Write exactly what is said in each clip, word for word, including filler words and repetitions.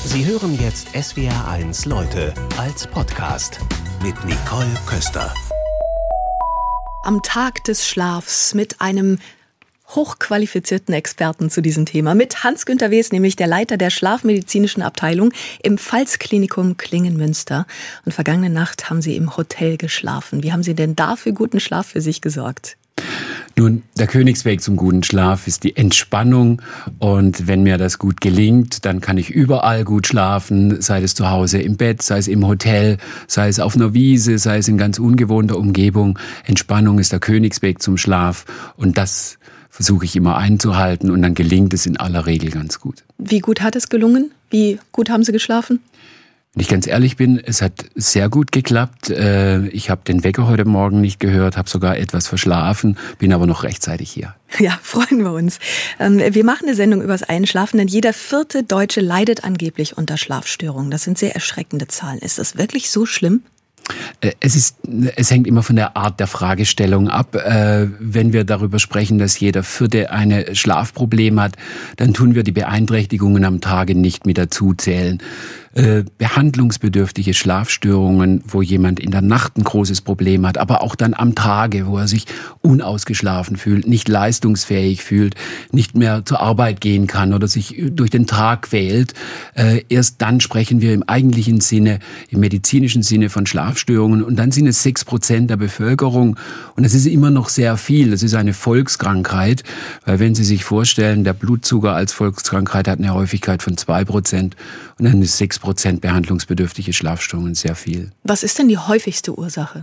Sie hören jetzt S W R eins Leute als Podcast mit Nicole Köster. Am Tag des Schlafs mit einem hochqualifizierten Experten zu diesem Thema, mit Hans-Günter Wes, nämlich der Leiter der schlafmedizinischen Abteilung im Pfalzklinikum Klingen-Münster. Und vergangene Nacht haben Sie im Hotel geschlafen. Wie haben Sie denn da für guten Schlaf für sich gesorgt? Nun, der Königsweg zum guten Schlaf ist die Entspannung, und wenn mir das gut gelingt, dann kann ich überall gut schlafen, sei es zu Hause im Bett, sei es im Hotel, sei es auf einer Wiese, sei es in ganz ungewohnter Umgebung. Entspannung ist der Königsweg zum Schlaf, und das versuche ich immer einzuhalten, und dann gelingt es in aller Regel ganz gut. Wie gut hat es gelungen? Wie gut haben Sie geschlafen? Wenn ich ganz ehrlich bin, es hat sehr gut geklappt. Ich habe den Wecker heute Morgen nicht gehört, habe sogar etwas verschlafen, bin aber noch rechtzeitig hier. Ja, freuen wir uns. Wir machen eine Sendung übers Einschlafen, denn jeder vierte Deutsche leidet angeblich unter Schlafstörungen. Das sind sehr erschreckende Zahlen. Ist das wirklich so schlimm? Es ist, es hängt immer von der Art der Fragestellung ab. Äh, wenn wir darüber sprechen, dass jeder Vierte ein Schlafproblem hat, dann tun wir die Beeinträchtigungen am Tage nicht mit dazu zählen. Äh, behandlungsbedürftige Schlafstörungen, wo jemand in der Nacht ein großes Problem hat, aber auch dann am Tage, wo er sich unausgeschlafen fühlt, nicht leistungsfähig fühlt, nicht mehr zur Arbeit gehen kann oder sich durch den Tag quält. Äh, erst dann sprechen wir im eigentlichen Sinne, im medizinischen Sinne von Schlafstörungen, und dann sind es sechs Prozent der Bevölkerung, und das ist immer noch sehr viel. Das ist eine Volkskrankheit, weil wenn Sie sich vorstellen, der Blutzucker als Volkskrankheit hat eine Häufigkeit von zwei Prozent, und dann ist sechs Prozent behandlungsbedürftige Schlafstörungen sehr viel. Was ist denn die häufigste Ursache?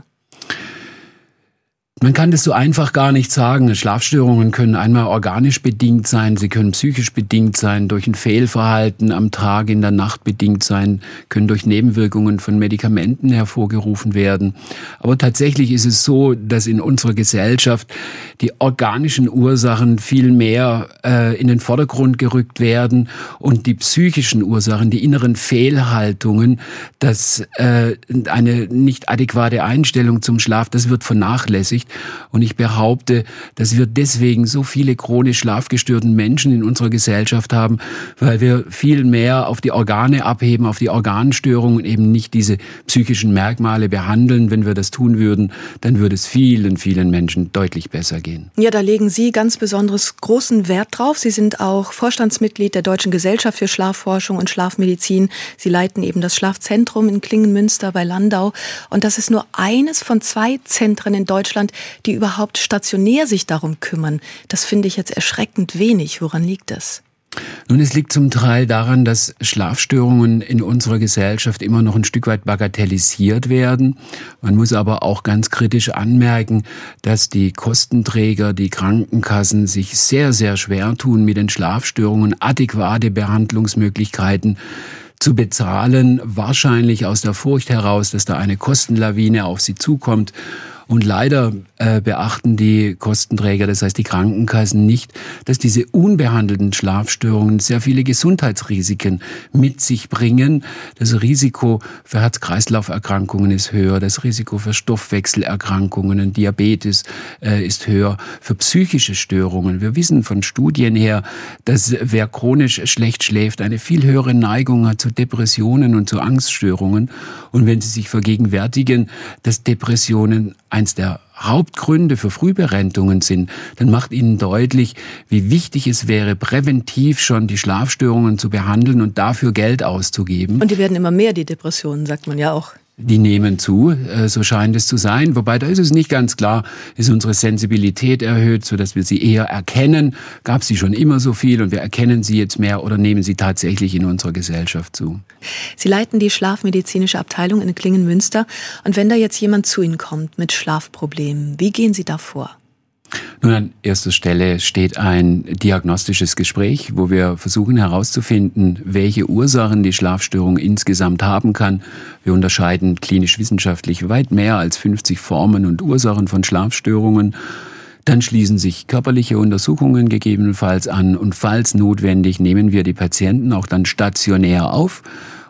Man kann das so einfach gar nicht sagen. Schlafstörungen können einmal organisch bedingt sein, sie können psychisch bedingt sein, durch ein Fehlverhalten am Tag, in der Nacht bedingt sein, können durch Nebenwirkungen von Medikamenten hervorgerufen werden. Aber tatsächlich ist es so, dass in unserer Gesellschaft die organischen Ursachen viel mehr äh, in den Vordergrund gerückt werden, und die psychischen Ursachen, die inneren Fehlhaltungen, dass äh, eine nicht adäquate Einstellung zum Schlaf, das wird vernachlässigt. Und ich behaupte, dass wir deswegen so viele chronisch schlafgestörten Menschen in unserer Gesellschaft haben, weil wir viel mehr auf die Organe abheben, auf die Organstörungen, und eben nicht diese psychischen Merkmale behandeln. Wenn wir das tun würden, dann würde es vielen, vielen Menschen deutlich besser gehen. Ja, da legen Sie ganz besonders großen Wert drauf. Sie sind auch Vorstandsmitglied der Deutschen Gesellschaft für Schlafforschung und Schlafmedizin. Sie leiten eben das Schlafzentrum in Klingen-Münster bei Landau. Und das ist nur eines von zwei Zentren in Deutschland, die überhaupt stationär sich darum kümmern. Das finde ich jetzt erschreckend wenig. Woran liegt das? Nun, es liegt zum Teil daran, dass Schlafstörungen in unserer Gesellschaft immer noch ein Stück weit bagatellisiert werden. Man muss aber auch ganz kritisch anmerken, dass die Kostenträger, die Krankenkassen, sich sehr, sehr schwer tun, mit den Schlafstörungen adäquate Behandlungsmöglichkeiten zu bezahlen. Wahrscheinlich aus der Furcht heraus, dass da eine Kostenlawine auf sie zukommt. Und leider äh, beachten die Kostenträger, das heißt die Krankenkassen, nicht, dass diese unbehandelten Schlafstörungen sehr viele Gesundheitsrisiken mit sich bringen. Das Risiko für Herz-Kreislauf-Erkrankungen ist höher, das Risiko für Stoffwechselerkrankungen, Diabetes äh, ist höher, für psychische Störungen. Wir wissen von Studien her, dass wer chronisch schlecht schläft, eine viel höhere Neigung hat zu Depressionen und zu Angststörungen. Und wenn Sie sich vergegenwärtigen, dass Depressionen eins der Hauptgründe für Frühberentungen sind, dann macht Ihnen deutlich, wie wichtig es wäre, präventiv schon die Schlafstörungen zu behandeln und dafür Geld auszugeben. Und die werden immer mehr, die Depressionen, sagt man ja auch. Die nehmen zu, so scheint es zu sein. Wobei, da ist es nicht ganz klar, ist unsere Sensibilität erhöht, sodass wir sie eher erkennen. Gab sie schon immer so viel und wir erkennen sie jetzt mehr, oder nehmen sie tatsächlich in unserer Gesellschaft zu? Sie leiten die schlafmedizinische Abteilung in Klingen-Münster. Und wenn da jetzt jemand zu Ihnen kommt mit Schlafproblemen, wie gehen Sie da vor? Nun, an erster Stelle steht ein diagnostisches Gespräch, wo wir versuchen herauszufinden, welche Ursachen die Schlafstörung insgesamt haben kann. Wir unterscheiden klinisch-wissenschaftlich weit mehr als fünfzig Formen und Ursachen von Schlafstörungen. Dann schließen sich körperliche Untersuchungen gegebenenfalls an, und falls notwendig nehmen wir die Patienten auch dann stationär auf,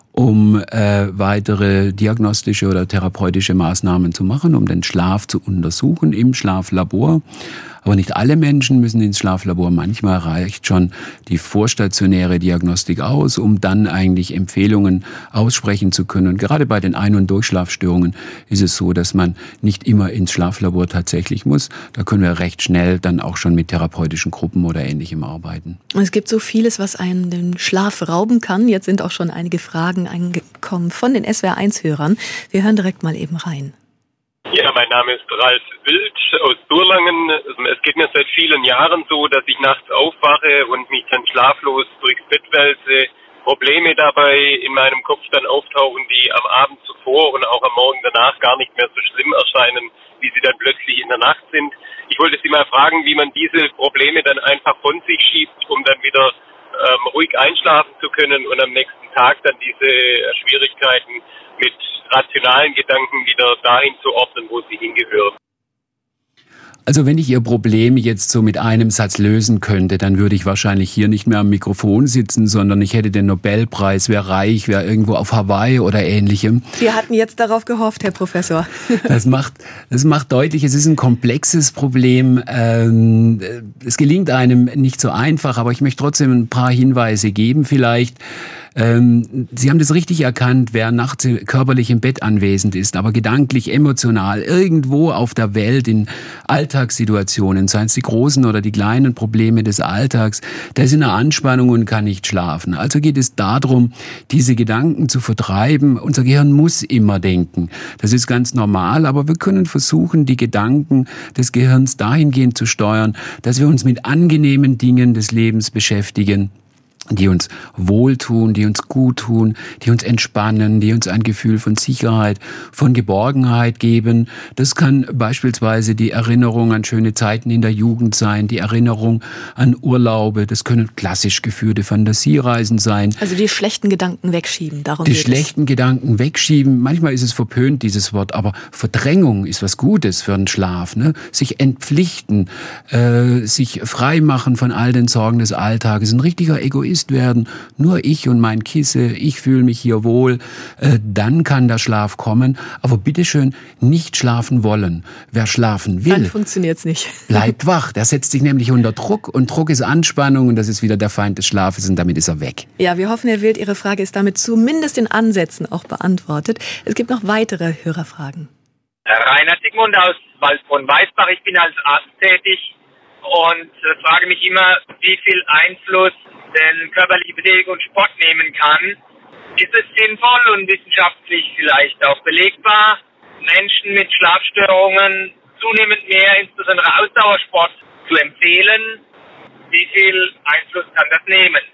um äh, weitere diagnostische oder therapeutische Maßnahmen zu machen, um den Schlaf zu untersuchen im Schlaflabor. Aber nicht alle Menschen müssen ins Schlaflabor. Manchmal reicht schon die vorstationäre Diagnostik aus, um dann eigentlich Empfehlungen aussprechen zu können. Und gerade bei den Ein- und Durchschlafstörungen ist es so, dass man nicht immer ins Schlaflabor tatsächlich muss. Da können wir recht schnell dann auch schon mit therapeutischen Gruppen oder Ähnlichem arbeiten. Es gibt so vieles, was einem den Schlaf rauben kann. Jetzt sind auch schon einige Fragen eingekommen von den S W R eins Hörern. Wir hören direkt mal eben rein. Ja, mein Name ist Ralf Wild aus Durlangen. Es geht mir seit vielen Jahren so, dass ich nachts aufwache und mich dann schlaflos durchs Bett wälze. Probleme dabei in meinem Kopf dann auftauchen, die am Abend zuvor und auch am Morgen danach gar nicht mehr so schlimm erscheinen, wie sie dann plötzlich in der Nacht sind. Ich wollte Sie mal fragen, wie man diese Probleme dann einfach von sich schiebt, um dann wieder ähm, ruhig einschlafen zu können und am nächsten Tag dann diese Schwierigkeiten mit rationalen Gedanken wieder dahin zu ordnen, wo sie hingehören. Also wenn ich Ihr Problem jetzt so mit einem Satz lösen könnte, dann würde ich wahrscheinlich hier nicht mehr am Mikrofon sitzen, sondern ich hätte den Nobelpreis, wäre reich, wäre irgendwo auf Hawaii oder Ähnlichem. Wir hatten jetzt darauf gehofft, Herr Professor. Das macht, das macht deutlich, es ist ein komplexes Problem. Ähm, es gelingt einem nicht so einfach, aber ich möchte trotzdem ein paar Hinweise geben vielleicht. Ähm, Sie haben das richtig erkannt, wer nachts körperlich im Bett anwesend ist, aber gedanklich, emotional, irgendwo auf der Welt in Alltagssituationen, seien es die großen oder die kleinen Probleme des Alltags, der ist in einer Anspannung und kann nicht schlafen. Also geht es darum, diese Gedanken zu vertreiben. Unser Gehirn muss immer denken. Das ist ganz normal, aber wir können versuchen, die Gedanken des Gehirns dahingehend zu steuern, dass wir uns mit angenehmen Dingen des Lebens beschäftigen, die uns wohltun, die uns gut tun, die uns entspannen, die uns ein Gefühl von Sicherheit, von Geborgenheit geben. Das kann beispielsweise die Erinnerung an schöne Zeiten in der Jugend sein, die Erinnerung an Urlaube, das können klassisch geführte Fantasiereisen sein. Also die schlechten Gedanken wegschieben, darum Die geht es. schlechten Gedanken wegschieben, manchmal ist es verpönt, dieses Wort, aber Verdrängung ist was Gutes für einen Schlaf, ne? Sich entpflichten, äh, sich freimachen von all den Sorgen des Alltages, ein richtiger Egoist werden, nur ich und mein Kissen, ich fühle mich hier wohl, äh, dann kann der Schlaf kommen. Aber bitteschön, nicht schlafen wollen. Wer schlafen will, Dann funktioniert's nicht. bleibt wach. Der setzt sich nämlich unter Druck und Druck ist Anspannung und das ist wieder der Feind des Schlafes und damit ist er weg. Ja, wir hoffen, Herr Wild, Ihre Frage ist damit zumindest in Ansätzen auch beantwortet. Es gibt noch weitere Hörerfragen. Rainer Sigmund aus Waldbrunn-Weißbach. Ich bin als Arzt tätig und äh, frage mich immer, wie viel Einfluss denn körperliche Betätigung und Sport nehmen kann. Ist es sinnvoll und wissenschaftlich vielleicht auch belegbar, Menschen mit Schlafstörungen zunehmend mehr, insbesondere Ausdauersport, zu empfehlen? Wie viel Einfluss kann das nehmen?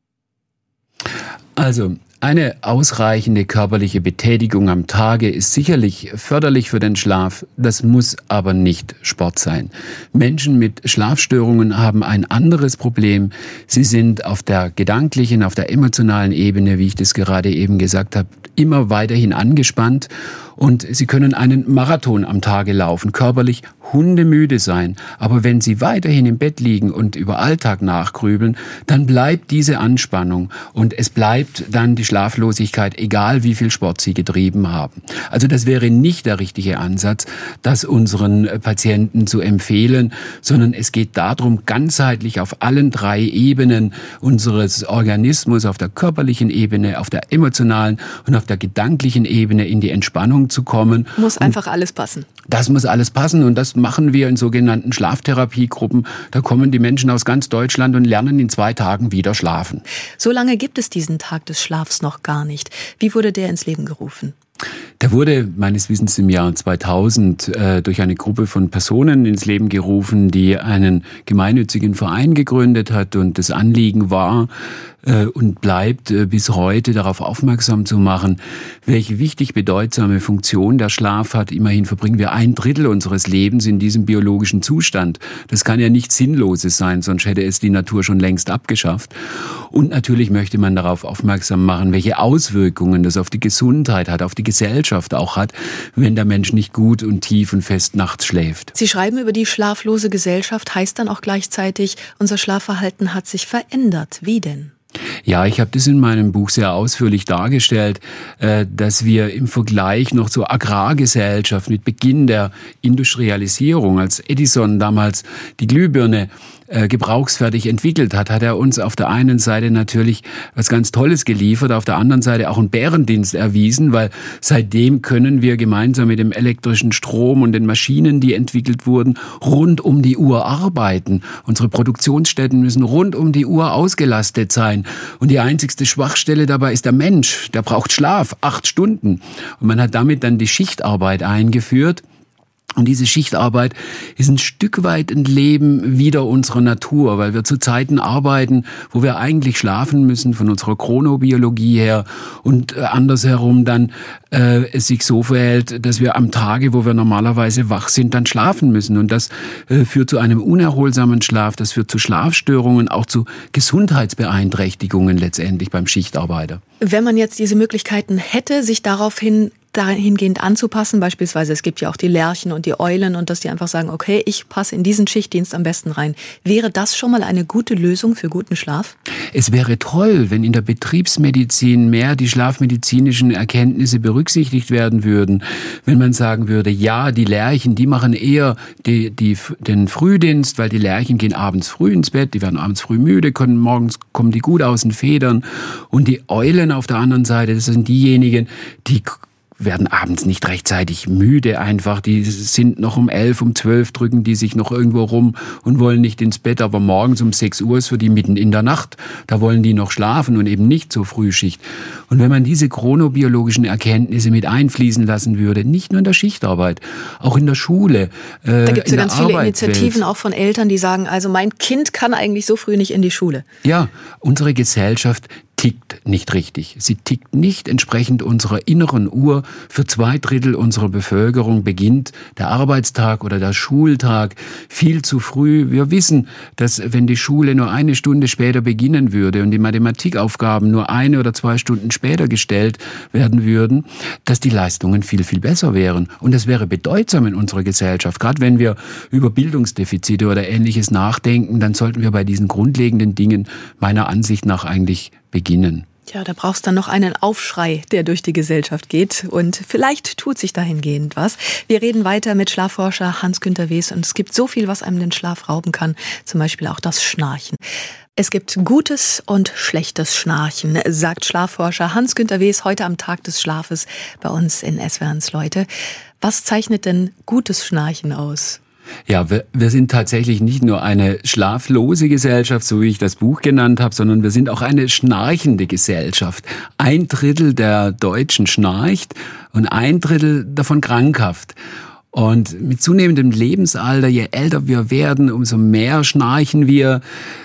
Also, eine ausreichende körperliche Betätigung am Tage ist sicherlich förderlich für den Schlaf, das muss aber nicht Sport sein. Menschen mit Schlafstörungen haben ein anderes Problem. Sie sind auf der gedanklichen, auf der emotionalen Ebene, wie ich das gerade eben gesagt habe, immer weiterhin angespannt und sie können einen Marathon am Tage laufen, körperlich hundemüde sein. Aber wenn sie weiterhin im Bett liegen und über Alltag nachgrübeln, dann bleibt diese Anspannung und es bleibt dann die Schlaflosigkeit, egal wie viel Sport sie getrieben haben. Also das wäre nicht der richtige Ansatz, das unseren Patienten zu empfehlen, sondern es geht darum, ganzheitlich auf allen drei Ebenen unseres Organismus, auf der körperlichen Ebene, auf der emotionalen und auf der gedanklichen Ebene in die Entspannung zu kommen. Muss einfach und alles passen. Das muss alles passen und das machen wir in sogenannten Schlaftherapiegruppen. Da kommen die Menschen aus ganz Deutschland und lernen in zwei Tagen wieder schlafen. So lange gibt es diesen Tag des Schlafs noch gar nicht. Wie wurde der ins Leben gerufen? Der wurde meines Wissens im Jahr zweitausend äh, durch eine Gruppe von Personen ins Leben gerufen, die einen gemeinnützigen Verein gegründet hat und das Anliegen war äh, und bleibt äh, bis heute darauf aufmerksam zu machen, welche wichtig bedeutsame Funktion der Schlaf hat. Immerhin verbringen wir ein Drittel unseres Lebens in diesem biologischen Zustand. Das kann ja nichts Sinnloses sein, sonst hätte es die Natur schon längst abgeschafft. Und natürlich möchte man darauf aufmerksam machen, welche Auswirkungen das auf die Gesundheit hat, auf die Gesellschaft auch hat, wenn der Mensch nicht gut und tief und fest nachts schläft. Sie schreiben über die schlaflose Gesellschaft, heißt dann auch gleichzeitig, unser Schlafverhalten hat sich verändert. Wie denn? Ja, ich habe das in meinem Buch sehr ausführlich dargestellt, dass wir im Vergleich noch zur Agrargesellschaft mit Beginn der Industrialisierung, als Edison damals die Glühbirne gebrauchsfertig entwickelt hat, hat er uns auf der einen Seite natürlich was ganz Tolles geliefert, auf der anderen Seite auch einen Bärendienst erwiesen, weil seitdem können wir gemeinsam mit dem elektrischen Strom und den Maschinen, die entwickelt wurden, rund um die Uhr arbeiten. Unsere Produktionsstätten müssen rund um die Uhr ausgelastet sein. Und die einzigste Schwachstelle dabei ist der Mensch. Der braucht Schlaf, acht Stunden. Und man hat damit dann die Schichtarbeit eingeführt. Und diese Schichtarbeit ist ein Stück weit ein Leben wider unserer Natur, weil wir zu Zeiten arbeiten, wo wir eigentlich schlafen müssen von unserer Chronobiologie her und andersherum dann äh, es sich so verhält, dass wir am Tage, wo wir normalerweise wach sind, dann schlafen müssen. Und das äh, führt zu einem unerholsamen Schlaf, das führt zu Schlafstörungen, auch zu Gesundheitsbeeinträchtigungen letztendlich beim Schichtarbeiter. Wenn man jetzt diese Möglichkeiten hätte, sich daraufhin dahingehend anzupassen, beispielsweise es gibt ja auch die Lerchen und die Eulen und dass die einfach sagen, okay, ich passe in diesen Schichtdienst am besten rein. Wäre das schon mal eine gute Lösung für guten Schlaf? Es wäre toll, wenn in der Betriebsmedizin mehr die schlafmedizinischen Erkenntnisse berücksichtigt werden würden. Wenn man sagen würde, ja, die Lerchen, die machen eher die, die, den Frühdienst, weil die Lerchen gehen abends früh ins Bett, die werden abends früh müde, können morgens kommen die gut aus den Federn. Und die Eulen auf der anderen Seite, das sind diejenigen, die werden abends nicht rechtzeitig müde einfach. Die sind noch um elf, um zwölf, drücken die sich noch irgendwo rum und wollen nicht ins Bett. Aber morgens um sechs Uhr ist für die mitten in der Nacht. Da wollen die noch schlafen und eben nicht zur Frühschicht. Und wenn man diese chronobiologischen Erkenntnisse mit einfließen lassen würde, nicht nur in der Schichtarbeit, auch in der Schule, äh, da gibt es ja ganz viele Arbeitswelt. Initiativen auch von Eltern, die sagen, also mein Kind kann eigentlich so früh nicht in die Schule. Ja, unsere Gesellschaft tickt nicht richtig. Sie tickt nicht entsprechend unserer inneren Uhr. Für zwei Drittel unserer Bevölkerung beginnt der Arbeitstag oder der Schultag viel zu früh. Wir wissen, dass wenn die Schule nur eine Stunde später beginnen würde und die Mathematikaufgaben nur eine oder zwei Stunden später gestellt werden würden, dass die Leistungen viel, viel besser wären. Und das wäre bedeutsam in unserer Gesellschaft. Gerade wenn wir über Bildungsdefizite oder Ähnliches nachdenken, dann sollten wir bei diesen grundlegenden Dingen meiner Ansicht nach eigentlich beginnen. Ja, da brauchst dann noch einen Aufschrei, der durch die Gesellschaft geht. Und vielleicht tut sich dahingehend was. Wir reden weiter mit Schlafforscher Hans-Günter Wes. Und es gibt so viel, was einem den Schlaf rauben kann. Zum Beispiel auch das Schnarchen. Es gibt gutes und schlechtes Schnarchen, sagt Schlafforscher Hans-Günter Wes heute am Tag des Schlafes bei uns in S W R eins Leute. Was zeichnet denn gutes Schnarchen aus? Ja, wir, wir sind tatsächlich nicht nur eine schlaflose Gesellschaft, so wie ich das Buch genannt habe, sondern wir sind auch eine schnarchende Gesellschaft. Ein Drittel der Deutschen schnarcht und ein Drittel davon krankhaft. Und mit zunehmendem Lebensalter, je älter wir werden, umso mehr schnarchen wir.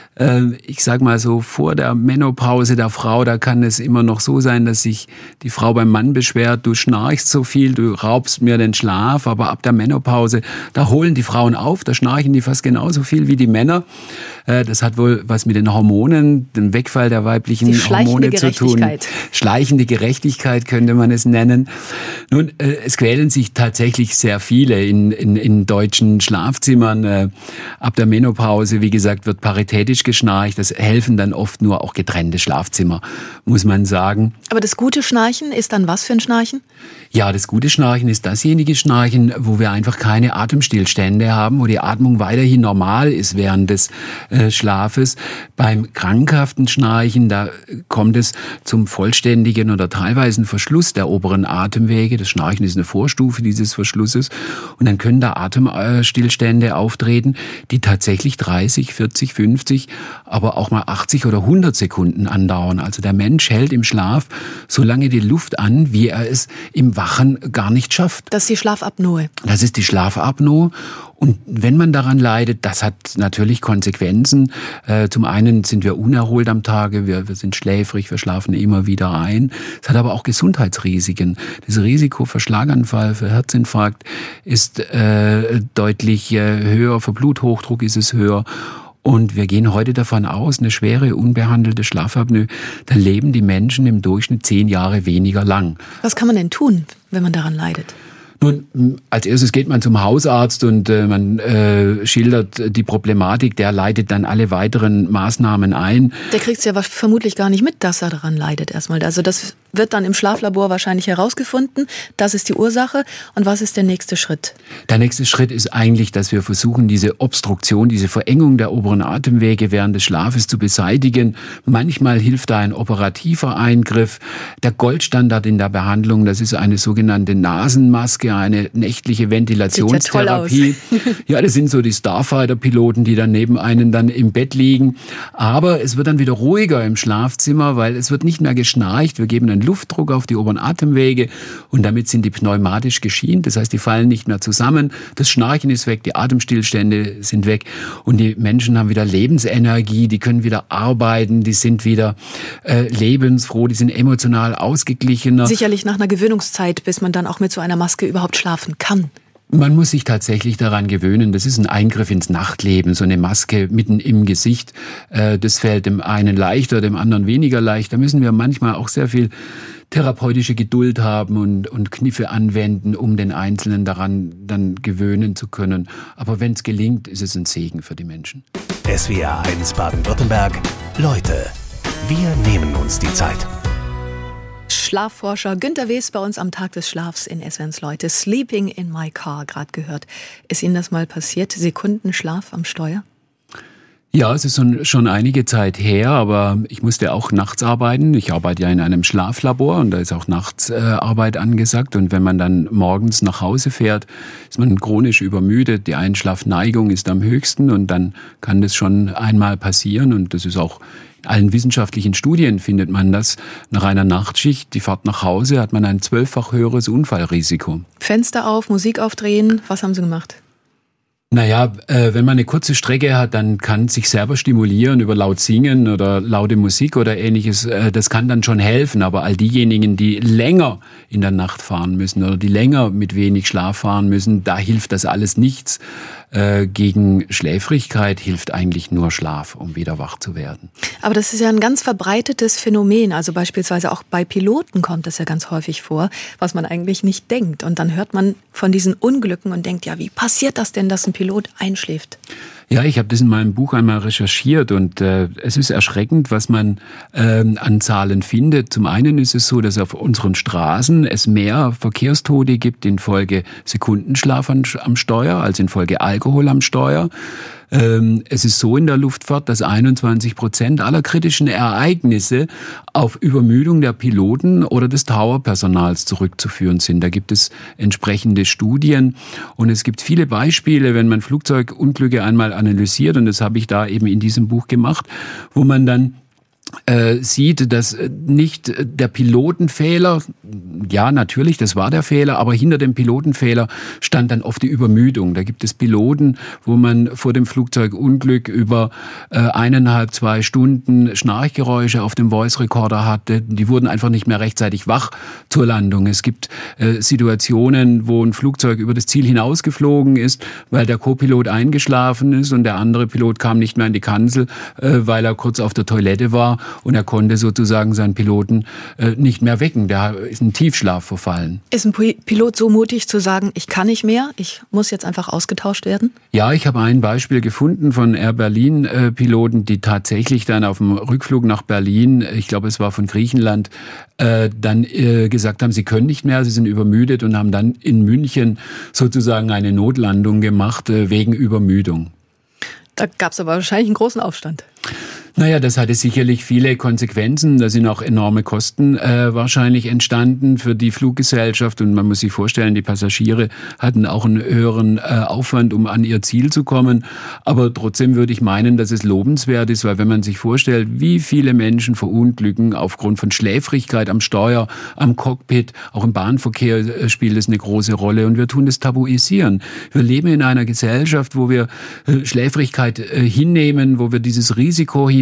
Ich sag mal so, vor der Menopause der Frau, da kann es immer noch so sein, dass sich die Frau beim Mann beschwert, du schnarchst so viel, du raubst mir den Schlaf, aber ab der Menopause, da holen die Frauen auf, da schnarchen die fast genauso viel wie die Männer. Das hat wohl was mit den Hormonen, dem Wegfall der weiblichen Hormone zu tun. Schleichende Gerechtigkeit könnte man es nennen. Nun, es quälen sich tatsächlich sehr viele in, in, in deutschen Schlafzimmern. Ab der Menopause, wie gesagt, wird paritätisch geschnarcht. Das helfen dann oft nur auch getrennte Schlafzimmer, muss man sagen. Aber das gute Schnarchen ist dann was für ein Schnarchen? Ja, das gute Schnarchen ist dasjenige Schnarchen, wo wir einfach keine Atemstillstände haben, wo die Atmung weiterhin normal ist während des äh, Schlafes. Beim krankhaften Schnarchen, da kommt es zum vollständigen oder teilweisen Verschluss der oberen Atemwege. Das Schnarchen ist eine Vorstufe dieses Verschlusses. Und dann können da Atemstillstände auftreten, die tatsächlich dreißig, vierzig, fünfzig, aber auch mal achtzig oder hundert Sekunden andauern. Also der Mensch hält im Schlaf so lange die Luft an, wie er es im Wachen gar nicht schafft. Das ist die Schlafapnoe. Das ist die Schlafapnoe. Und wenn man daran leidet, das hat natürlich Konsequenzen. Äh, zum einen sind wir unerholt am Tage, wir, wir sind schläfrig, wir schlafen immer wieder ein. Es hat aber auch Gesundheitsrisiken. Das Risiko für Schlaganfall, für Herzinfarkt ist äh, deutlich äh, höher, für Bluthochdruck ist es höher. Und wir gehen heute davon aus, eine schwere, unbehandelte Schlafapnoe, da leben die Menschen im Durchschnitt zehn Jahre weniger lang. Was kann man denn tun, wenn man daran leidet? Nun, als erstes geht man zum Hausarzt und äh, man äh, schildert die Problematik, der leitet dann alle weiteren Maßnahmen ein. Der kriegt es ja vermutlich gar nicht mit, dass er daran leidet erstmal. Also das wird dann im Schlaflabor wahrscheinlich herausgefunden, das ist die Ursache. Und was ist der nächste Schritt? Der nächste Schritt ist eigentlich, dass wir versuchen, diese Obstruktion, diese Verengung der oberen Atemwege während des Schlafes zu beseitigen. Manchmal hilft da ein operativer Eingriff. Der Goldstandard in der Behandlung, das ist eine sogenannte Nasenmaske, eine nächtliche Ventilationstherapie. Sieht ja toll aus. Ja, das sind so die Starfighter-Piloten, die dann neben einem dann im Bett liegen. Aber es wird dann wieder ruhiger im Schlafzimmer, weil es wird nicht mehr geschnarcht. Wir geben einen Luftdruck auf die oberen Atemwege und damit sind die pneumatisch geschient. Das heißt, die fallen nicht mehr zusammen. Das Schnarchen ist weg, die Atemstillstände sind weg und die Menschen haben wieder Lebensenergie, die können wieder arbeiten, die sind wieder äh, lebensfroh, die sind emotional ausgeglichener. Sicherlich nach einer Gewöhnungszeit, bis man dann auch mit so einer Maske überhaupt schlafen kann. Man muss sich tatsächlich daran gewöhnen. Das ist ein Eingriff ins Nachtleben, so eine Maske mitten im Gesicht. Das fällt dem einen leichter, dem anderen weniger leicht. Da müssen wir manchmal auch sehr viel therapeutische Geduld haben und, und Kniffe anwenden, um den Einzelnen daran dann gewöhnen zu können. Aber wenn es gelingt, ist es ein Segen für die Menschen. S W R eins Baden-Württemberg. Leute, wir nehmen uns die Zeit. Schlafforscher Günter Wes bei uns am Tag des Schlafs in S W R eins Leute. Sleeping in my car, gerade gehört. Ist Ihnen das mal passiert? Sekundenschlaf am Steuer? Ja, es ist schon einige Zeit her, aber ich musste auch nachts arbeiten. Ich arbeite ja in einem Schlaflabor und da ist auch nachts äh, Arbeit angesagt. Und wenn man dann morgens nach Hause fährt, ist man chronisch übermüdet. Die Einschlafneigung ist am höchsten und dann kann das schon einmal passieren. Und das ist auch in allen wissenschaftlichen Studien findet man das. Nach einer Nachtschicht, die Fahrt nach Hause, hat man ein zwölffach höheres Unfallrisiko. Fenster auf, Musik aufdrehen, was haben Sie gemacht? Naja, äh, wenn man eine kurze Strecke hat, dann kann sich selber stimulieren über laut Singen oder laute Musik oder ähnliches. Äh, das kann dann schon helfen. Aber all diejenigen, die länger in der Nacht fahren müssen oder die länger mit wenig Schlaf fahren müssen, da hilft das alles nichts. Äh, gegen Schläfrigkeit hilft eigentlich nur Schlaf, um wieder wach zu werden. Aber das ist ja ein ganz verbreitetes Phänomen. Also beispielsweise auch bei Piloten kommt das ja ganz häufig vor, was man eigentlich nicht denkt. Und dann hört man von diesen Unglücken und denkt, ja, wie passiert das denn, dass ein Pilot einschläft? Ja, ich habe das in meinem Buch einmal recherchiert und äh, es ist erschreckend, was man ähm, an Zahlen findet. Zum einen ist es so, dass auf unseren Straßen es mehr Verkehrstote gibt infolge Sekundenschlaf an, am Steuer als infolge Alkohol am Steuer. Ähm, es ist so in der Luftfahrt, dass einundzwanzig Prozent aller kritischen Ereignisse auf Übermüdung der Piloten oder des Towerpersonals zurückzuführen sind. Da gibt es entsprechende Studien und es gibt viele Beispiele, wenn man Flugzeugunglücke einmal analysiert, und das habe ich da eben in diesem Buch gemacht, wo man dann äh, sieht, dass nicht der Pilotenfehler, ja natürlich, das war der Fehler, aber hinter dem Pilotenfehler stand dann oft die Übermüdung. Da gibt es Piloten, wo man vor dem Flugzeugunglück über äh, eineinhalb, zwei Stunden Schnarchgeräusche auf dem Voice Recorder hatte. Die wurden einfach nicht mehr rechtzeitig wach zur Landung. Es gibt äh, Situationen, wo ein Flugzeug über das Ziel hinausgeflogen ist, weil der Co-Pilot eingeschlafen ist und der andere Pilot kam nicht mehr in die Kanzel, äh, weil er kurz auf der Toilette war. Und er konnte sozusagen seinen Piloten äh, nicht mehr wecken. Der ist in Tiefschlaf verfallen. Ist ein Pilot so mutig zu sagen, ich kann nicht mehr, ich muss jetzt einfach ausgetauscht werden? Ja, ich habe ein Beispiel gefunden von Air Berlin-Piloten, äh, die tatsächlich dann auf dem Rückflug nach Berlin, ich glaube es war von Griechenland, äh, dann äh, gesagt haben, sie können nicht mehr, sie sind übermüdet und haben dann in München sozusagen eine Notlandung gemacht äh, wegen Übermüdung. Da gab es aber wahrscheinlich einen großen Aufstand. Naja, das hatte sicherlich viele Konsequenzen. Da sind auch enorme Kosten äh, wahrscheinlich entstanden für die Fluggesellschaft. Und man muss sich vorstellen, die Passagiere hatten auch einen höheren äh, Aufwand, um an ihr Ziel zu kommen. Aber trotzdem würde ich meinen, dass es lobenswert ist, weil wenn man sich vorstellt, wie viele Menschen verunglücken aufgrund von Schläfrigkeit am Steuer, am Cockpit, auch im Bahnverkehr äh, spielt es eine große Rolle. Und wir tun das tabuisieren. Wir leben in einer Gesellschaft, wo wir äh, Schläfrigkeit äh, hinnehmen, wo wir dieses Risiko hinnehmen,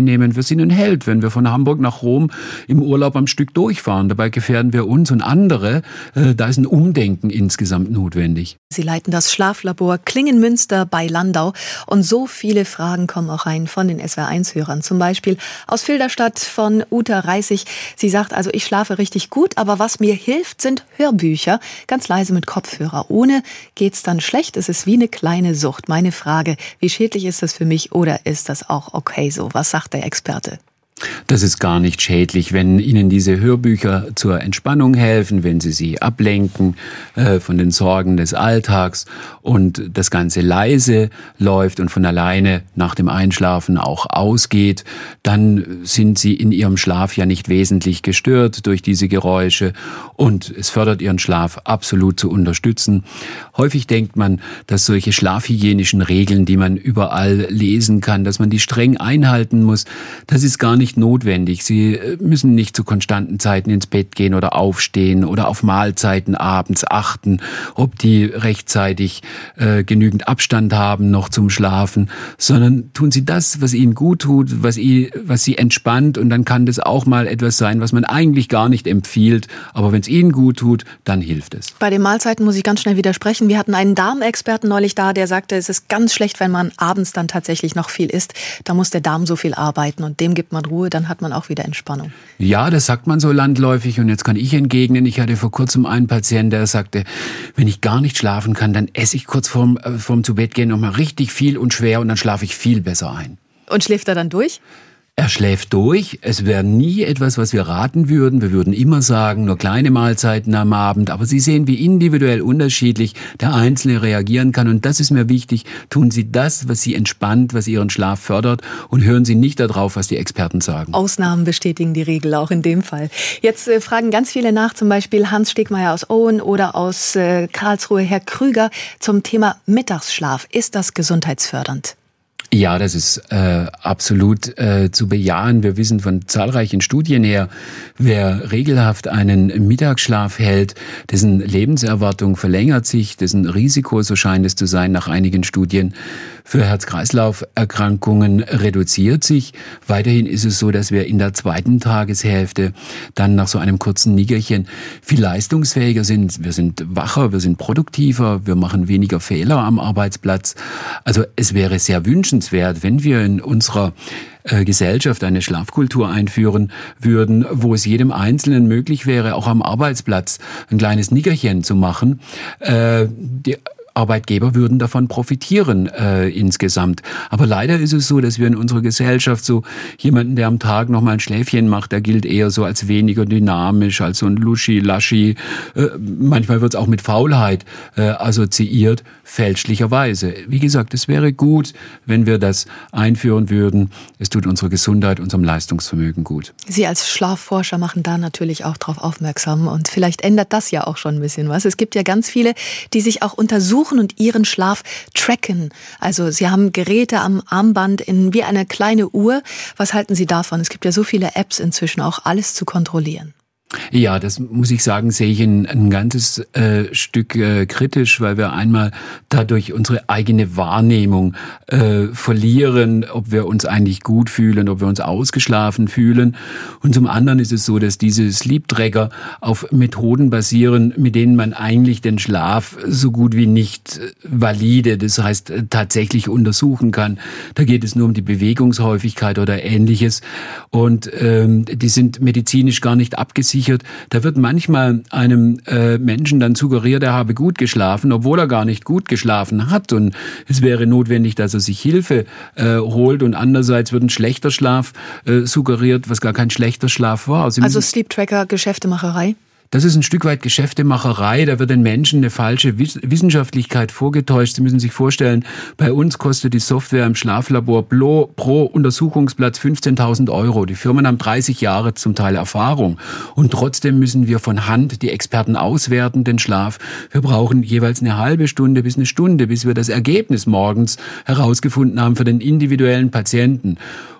nehmen. Wir sind ein Held, wenn wir von Hamburg nach Rom im Urlaub am Stück durchfahren. Dabei gefährden wir uns und andere. Äh, da ist ein Umdenken insgesamt notwendig. Sie leiten das Schlaflabor Klingenmünster bei Landau. Und so viele Fragen kommen auch rein von den S W R eins Hörern. Zum Beispiel aus Filderstadt von Uta Reissig. Sie sagt also, ich schlafe richtig gut, aber was mir hilft, sind Hörbücher. Ganz leise mit Kopfhörer. Ohne geht's dann schlecht. Es ist wie eine kleine Sucht. Meine Frage, wie schädlich ist das für mich oder ist das auch okay so? Was sagt der Experte? Das ist gar nicht schädlich, wenn Ihnen diese Hörbücher zur Entspannung helfen, wenn Sie sie ablenken äh, von den Sorgen des Alltags und das Ganze leise läuft und von alleine nach dem Einschlafen auch ausgeht, dann sind Sie in Ihrem Schlaf ja nicht wesentlich gestört durch diese Geräusche und es fördert Ihren Schlaf absolut zu unterstützen. Häufig denkt man, dass solche schlafhygienischen Regeln, die man überall lesen kann, dass man die streng einhalten muss, das ist gar nicht notwendig. Sie müssen nicht zu konstanten Zeiten ins Bett gehen oder aufstehen oder auf Mahlzeiten abends achten, ob die rechtzeitig äh, genügend Abstand haben noch zum Schlafen, sondern tun Sie das, was Ihnen gut tut, was, I, was Sie entspannt und dann kann das auch mal etwas sein, was man eigentlich gar nicht empfiehlt, aber wenn es Ihnen gut tut, dann hilft es. Bei den Mahlzeiten muss ich ganz schnell widersprechen. Wir hatten einen Darmexperten neulich da, der sagte, es ist ganz schlecht, wenn man abends dann tatsächlich noch viel isst. Da muss der Darm so viel arbeiten und dem gibt man Ruhe, dann hat man auch wieder Entspannung. Ja, das sagt man so landläufig und jetzt kann ich entgegnen, ich hatte vor kurzem einen Patienten, der sagte, wenn ich gar nicht schlafen kann, dann esse ich kurz vorm, äh, vorm Zubettgehen nochmal richtig viel und schwer und dann schlafe ich viel besser ein. Und schläft er dann durch? Er schläft durch. Es wäre nie etwas, was wir raten würden. Wir würden immer sagen, nur kleine Mahlzeiten am Abend. Aber Sie sehen, wie individuell unterschiedlich der Einzelne reagieren kann. Und das ist mir wichtig. Tun Sie das, was Sie entspannt, was Ihren Schlaf fördert. Und hören Sie nicht darauf, was die Experten sagen. Ausnahmen bestätigen die Regel auch in dem Fall. Jetzt äh, fragen ganz viele nach, zum Beispiel Hans Stegmeier aus Owen oder aus äh, Karlsruhe, Herr Krüger, zum Thema Mittagsschlaf. Ist das gesundheitsfördernd? Ja, das ist äh, absolut äh, zu bejahen. Wir wissen von zahlreichen Studien her, wer regelhaft einen Mittagsschlaf hält, dessen Lebenserwartung verlängert sich, dessen Risiko, so scheint es zu sein, nach einigen Studien für Herz-Kreislauf-Erkrankungen reduziert sich. Weiterhin ist es so, dass wir in der zweiten Tageshälfte dann nach so einem kurzen Nickerchen viel leistungsfähiger sind. Wir sind wacher, wir sind produktiver, wir machen weniger Fehler am Arbeitsplatz. Also es wäre sehr wünschenswert, wenn wir in unserer äh, Gesellschaft eine Schlafkultur einführen würden, wo es jedem Einzelnen möglich wäre, auch am Arbeitsplatz ein kleines Nickerchen zu machen. Äh, die Arbeitgeber würden davon profitieren äh, insgesamt. Aber leider ist es so, dass wir in unserer Gesellschaft so jemanden, der am Tag noch mal ein Schläfchen macht, der gilt eher so als weniger dynamisch, als so ein Luschi-Laschi. Äh, manchmal wird es auch mit Faulheit äh, assoziiert, fälschlicherweise. Wie gesagt, es wäre gut, wenn wir das einführen würden. Es tut unserer Gesundheit, unserem Leistungsvermögen gut. Sie als Schlafforscher machen da natürlich auch darauf aufmerksam und vielleicht ändert das ja auch schon ein bisschen was. Es gibt ja ganz viele, die sich auch untersuchen und ihren Schlaf tracken. Also Sie haben Geräte am Armband in wie eine kleine Uhr. Was halten Sie davon? Es gibt ja so viele Apps inzwischen, auch alles zu kontrollieren. Ja, das muss ich sagen, sehe ich ein, ein ganzes äh, Stück äh, kritisch, weil wir einmal dadurch unsere eigene Wahrnehmung äh, verlieren, ob wir uns eigentlich gut fühlen, ob wir uns ausgeschlafen fühlen. Und zum anderen ist es so, dass diese Sleep-Tracker auf Methoden basieren, mit denen man eigentlich den Schlaf so gut wie nicht valide, das heißt tatsächlich untersuchen kann. Da geht es nur um die Bewegungshäufigkeit oder Ähnliches. Und ähm, die sind medizinisch gar nicht abgesichert. Da wird manchmal einem äh, Menschen dann suggeriert, er habe gut geschlafen, obwohl er gar nicht gut geschlafen hat. Und es wäre notwendig, dass er sich Hilfe äh, holt. Und andererseits wird ein schlechter Schlaf äh, suggeriert, was gar kein schlechter Schlaf war. Sie also Sleep-Tracker, Geschäftemacherei? Das ist ein Stück weit Geschäftemacherei. Da wird den Menschen eine falsche Wissenschaftlichkeit vorgetäuscht. Sie müssen sich vorstellen, bei uns kostet die Software im Schlaflabor pro Untersuchungsplatz fünfzehntausend Euro. Die Firmen haben dreißig Jahre zum Teil Erfahrung. Und trotzdem müssen wir von Hand die Experten auswerten, den Schlaf. Wir brauchen jeweils eine halbe Stunde bis eine Stunde, bis wir das Ergebnis morgens herausgefunden haben für den individuellen Patienten.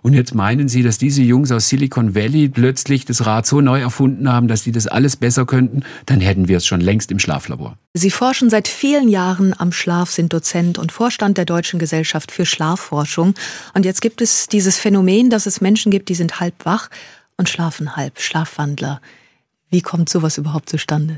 Und jetzt meinen Sie, dass diese Jungs aus Silicon Valley plötzlich das Rad so neu erfunden haben, dass die das alles besser könnten? Dann hätten wir es schon längst im Schlaflabor. Sie forschen seit vielen Jahren am Schlaf, sind Dozent und Vorstand der Deutschen Gesellschaft für Schlafforschung. Und jetzt gibt es dieses Phänomen, dass es Menschen gibt, die sind halb wach und schlafen halb, Schlafwandler. Wie kommt sowas überhaupt zustande?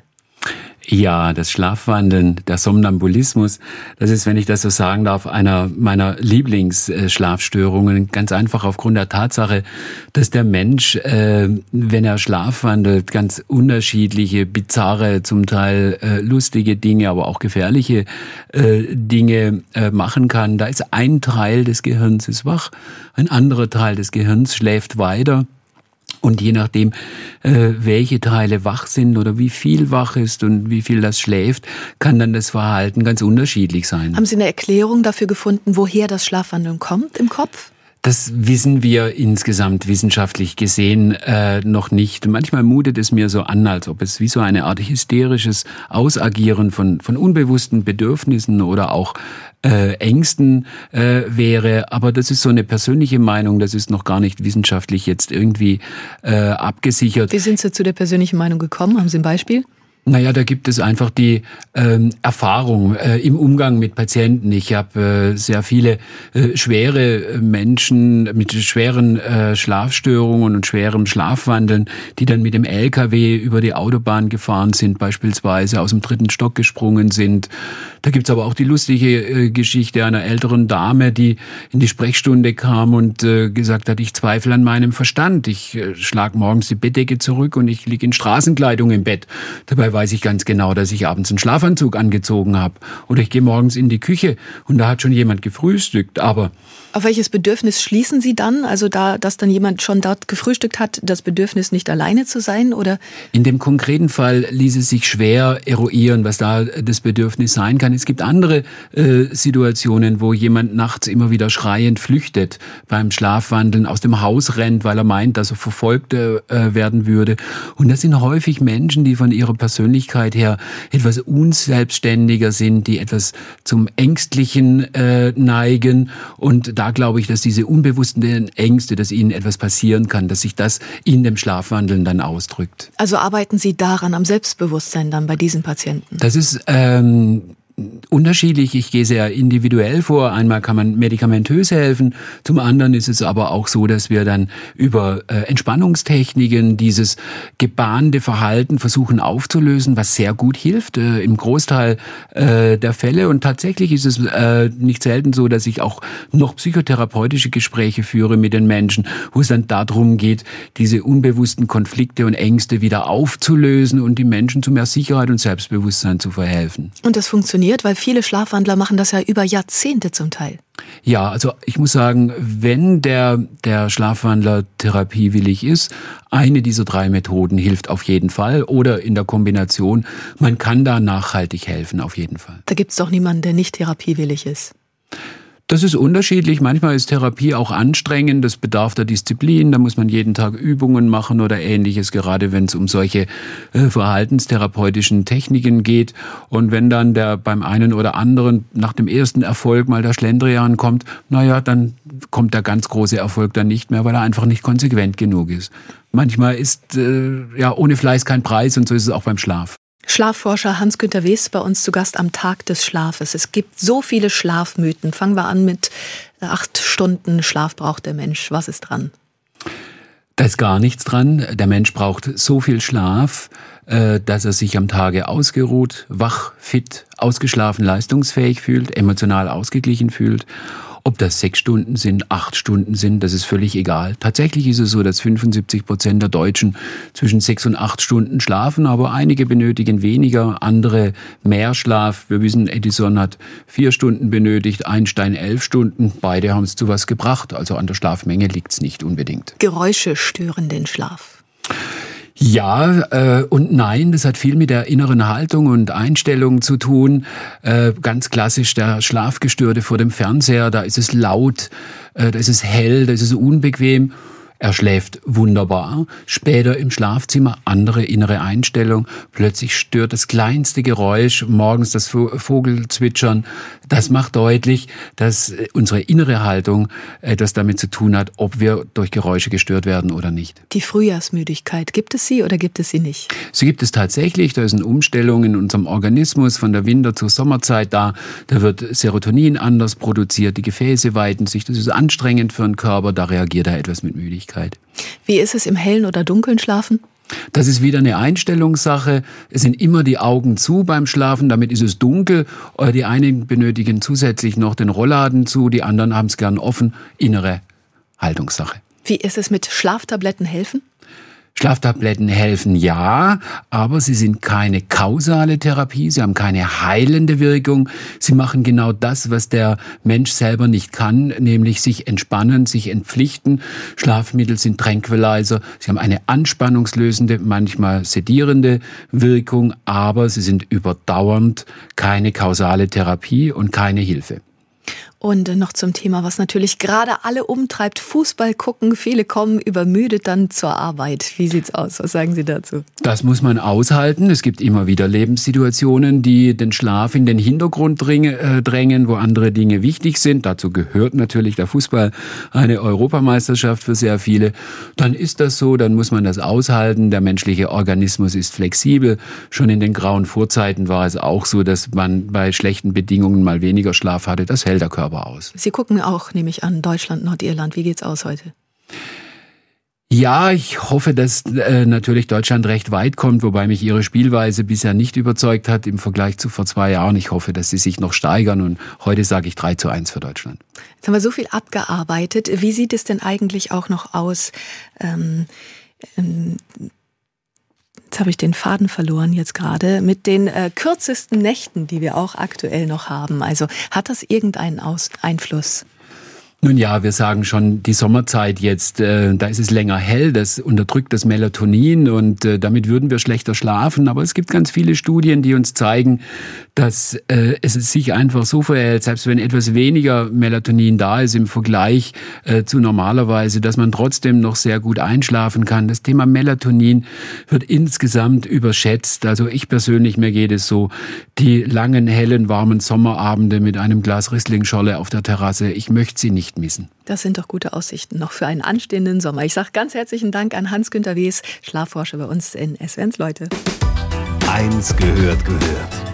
Ja, das Schlafwandeln, der Somnambulismus, das ist, wenn ich das so sagen darf, einer meiner Lieblingsschlafstörungen. Ganz einfach aufgrund der Tatsache, dass der Mensch, äh, wenn er schlafwandelt, ganz unterschiedliche, bizarre, zum Teil äh, lustige Dinge, aber auch gefährliche äh, Dinge äh, machen kann. Da ist ein Teil des Gehirns ist wach, ein anderer Teil des Gehirns schläft weiter. Und je nachdem, äh, welche Teile wach sind oder wie viel wach ist und wie viel das schläft, kann dann das Verhalten ganz unterschiedlich sein. Haben Sie eine Erklärung dafür gefunden, woher das Schlafwandeln kommt im Kopf? Das wissen wir insgesamt wissenschaftlich gesehen äh, noch nicht. Manchmal mutet es mir so an, als ob es wie so eine Art hysterisches Ausagieren von, von unbewussten Bedürfnissen oder auch äh, Ängsten äh, wäre. Aber das ist so eine persönliche Meinung, das ist noch gar nicht wissenschaftlich jetzt irgendwie äh, abgesichert. Wie sind Sie zu der persönlichen Meinung gekommen? Haben Sie ein Beispiel? Naja, da gibt es einfach die ähm, Erfahrung äh, im Umgang mit Patienten. Ich habe äh, sehr viele äh, schwere Menschen mit schweren äh, Schlafstörungen und schwerem Schlafwandeln, die dann mit dem L K W über die Autobahn gefahren sind, beispielsweise aus dem dritten Stock gesprungen sind. Da gibt's aber auch die lustige äh, Geschichte einer älteren Dame, die in die Sprechstunde kam und äh, gesagt hat, ich zweifle an meinem Verstand. Ich äh, schlag morgens die Bettdecke zurück und ich liege in Straßenkleidung im Bett. Dabei weiß ich ganz genau, dass ich abends einen Schlafanzug angezogen habe. Oder ich gehe morgens in die Küche und da hat schon jemand gefrühstückt. Aber auf welches Bedürfnis schließen Sie dann? Also da, dass dann jemand schon dort gefrühstückt hat, das Bedürfnis nicht alleine zu sein? Oder? In dem konkreten Fall ließ es sich schwer eruieren, was da das Bedürfnis sein kann. Es gibt andere äh, Situationen, wo jemand nachts immer wieder schreiend flüchtet, beim Schlafwandeln aus dem Haus rennt, weil er meint, dass er verfolgt äh, werden würde. Und das sind häufig Menschen, die von ihrer Persönlichkeit her etwas unselbstständiger sind, die etwas zum Ängstlichen äh, neigen. Und da glaube ich, dass diese unbewussten Ängste, dass ihnen etwas passieren kann, dass sich das in dem Schlafwandeln dann ausdrückt. Also arbeiten Sie daran, am Selbstbewusstsein dann bei diesen Patienten? Das ist ähm, unterschiedlich. Ich gehe sehr individuell vor. Einmal kann man medikamentös helfen. Zum anderen ist es aber auch so, dass wir dann über äh, Entspannungstechniken dieses gebahnte Verhalten versuchen aufzulösen, was sehr gut hilft äh, im Großteil äh, der Fälle. Und tatsächlich ist es äh, nicht selten so, dass ich auch noch psychotherapeutische Gespräche führe mit den Menschen, wo es dann darum geht, diese unbewussten Konflikte und Ängste wieder aufzulösen und die Menschen zu mehr Sicherheit und Selbstbewusstsein zu verhelfen. Und das funktioniert? Weil viele Schlafwandler machen das ja über Jahrzehnte zum Teil. Ja, also ich muss sagen, wenn der, der Schlafwandler therapiewillig ist, eine dieser drei Methoden hilft auf jeden Fall oder in der Kombination, man kann da nachhaltig helfen, auf jeden Fall. Da gibt's doch niemanden, der nicht therapiewillig ist. Das ist unterschiedlich. Manchmal ist Therapie auch anstrengend. Das bedarf der Disziplin. Da muss man jeden Tag Übungen machen oder Ähnliches, gerade wenn es um solche äh, verhaltenstherapeutischen Techniken geht. Und wenn dann der beim einen oder anderen nach dem ersten Erfolg mal der Schlendrian kommt, naja, dann kommt der ganz große Erfolg dann nicht mehr, weil er einfach nicht konsequent genug ist. Manchmal ist äh, ja ohne Fleiß kein Preis und so ist es auch beim Schlaf. Schlafforscher Hans-Günter Wes bei uns zu Gast am Tag des Schlafes. Es gibt so viele Schlafmythen. Fangen wir an mit acht Stunden Schlaf braucht der Mensch. Was ist dran? Da ist gar nichts dran. Der Mensch braucht so viel Schlaf, dass er sich am Tage ausgeruht, wach, fit, ausgeschlafen, leistungsfähig fühlt, emotional ausgeglichen fühlt. Ob das sechs Stunden sind, acht Stunden sind, das ist völlig egal. Tatsächlich ist es so, dass fünfundsiebzig Prozent der Deutschen zwischen sechs und acht Stunden schlafen, aber einige benötigen weniger, andere mehr Schlaf. Wir wissen, Edison hat vier Stunden benötigt, Einstein elf Stunden. Beide haben es zu was gebracht, also an der Schlafmenge liegt es nicht unbedingt. Geräusche stören den Schlaf. Ja äh, und nein, das hat viel mit der inneren Haltung und Einstellung zu tun. Äh, ganz klassisch der Schlafgestörte vor dem Fernseher, da ist es laut, äh, da ist es hell, da ist es unbequem. Er schläft wunderbar. Später im Schlafzimmer andere innere Einstellung. Plötzlich stört das kleinste Geräusch, morgens das Vogelzwitschern. Das macht deutlich, dass unsere innere Haltung etwas damit zu tun hat, ob wir durch Geräusche gestört werden oder nicht. Die Frühjahrsmüdigkeit, gibt es sie oder gibt es sie nicht? Sie gibt es tatsächlich. Da ist eine Umstellung in unserem Organismus von der Winter- zur Sommerzeit da. Da wird Serotonin anders produziert, die Gefäße weiten sich. Das ist anstrengend für den Körper, da reagiert er etwas mit Müdigkeit. Wie ist es im hellen oder dunklen Schlafen? Das ist wieder eine Einstellungssache. Es sind immer die Augen zu beim Schlafen, damit ist es dunkel. Die einen benötigen zusätzlich noch den Rollladen zu, die anderen haben es gern offen. Innere Haltungssache. Wie ist es mit Schlaftabletten helfen? Schlaftabletten helfen ja, aber sie sind keine kausale Therapie, sie haben keine heilende Wirkung. Sie machen genau das, was der Mensch selber nicht kann, nämlich sich entspannen, sich entpflichten. Schlafmittel sind Tranquilizer, sie haben eine anspannungslösende, manchmal sedierende Wirkung, aber sie sind überdauernd keine kausale Therapie und keine Hilfe. Und noch zum Thema, was natürlich gerade alle umtreibt, Fußball gucken. Viele kommen übermüdet dann zur Arbeit. Wie sieht's aus? Was sagen Sie dazu? Das muss man aushalten. Es gibt immer wieder Lebenssituationen, die den Schlaf in den Hintergrund drängen, wo andere Dinge wichtig sind. Dazu gehört natürlich der Fußball, eine Europameisterschaft für sehr viele. Dann ist das so, dann muss man das aushalten. Der menschliche Organismus ist flexibel. Schon in den grauen Vorzeiten war es auch so, dass man bei schlechten Bedingungen mal weniger Schlaf hatte. Das hält der Körper aus. Sie gucken auch, nehme ich an, Deutschland, Nordirland. Wie geht's aus heute? Ja, ich hoffe, dass äh, natürlich Deutschland recht weit kommt, wobei mich ihre Spielweise bisher nicht überzeugt hat im Vergleich zu vor zwei Jahren. Ich hoffe, dass sie sich noch steigern und heute sage ich drei zu eins für Deutschland. Jetzt haben wir so viel abgearbeitet. Wie sieht es denn eigentlich auch noch aus? Ähm, ähm, Jetzt habe ich den Faden verloren jetzt gerade, mit den äh, kürzesten Nächten, die wir auch aktuell noch haben. Also hat das irgendeinen Aus- Einfluss? Nun ja, wir sagen schon, die Sommerzeit jetzt, äh, da ist es länger hell, das unterdrückt das Melatonin und äh, damit würden wir schlechter schlafen. Aber es gibt ganz viele Studien, die uns zeigen, dass äh, es sich einfach so verhält, selbst wenn etwas weniger Melatonin da ist im Vergleich äh, zu normalerweise, dass man trotzdem noch sehr gut einschlafen kann. Das Thema Melatonin wird insgesamt überschätzt. Also ich persönlich, mir geht es so, die langen, hellen, warmen Sommerabende mit einem Glas Riesling-Scholle auf der Terrasse, ich möchte sie nicht missen. Das sind doch gute Aussichten noch für einen anstehenden Sommer. Ich sage ganz herzlichen Dank an Hans-Günter Wies, Schlafforscher bei uns in S W R eins Leute. Eins gehört gehört.